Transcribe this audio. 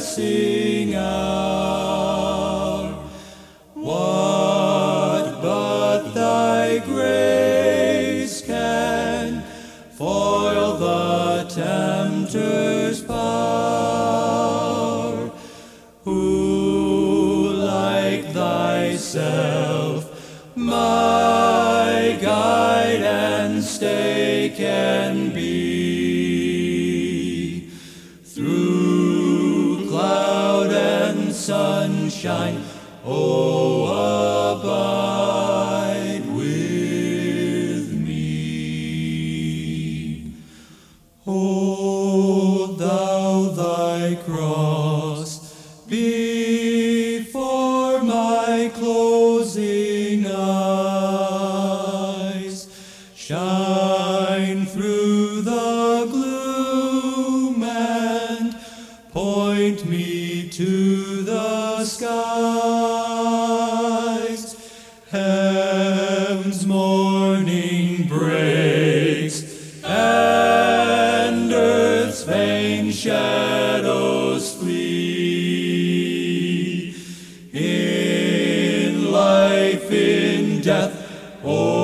distressing hour. What but thy grace can foil the tempter's power? Who like thyself my guide and stay can be? Through cloud and sunshine, oh, abide with me. Hold thou thy cross before my closing eyes. Shine through the gloom and point me to the skies. Heaven's morning breaks and earth's vain shadows flee. In life, in death, oh,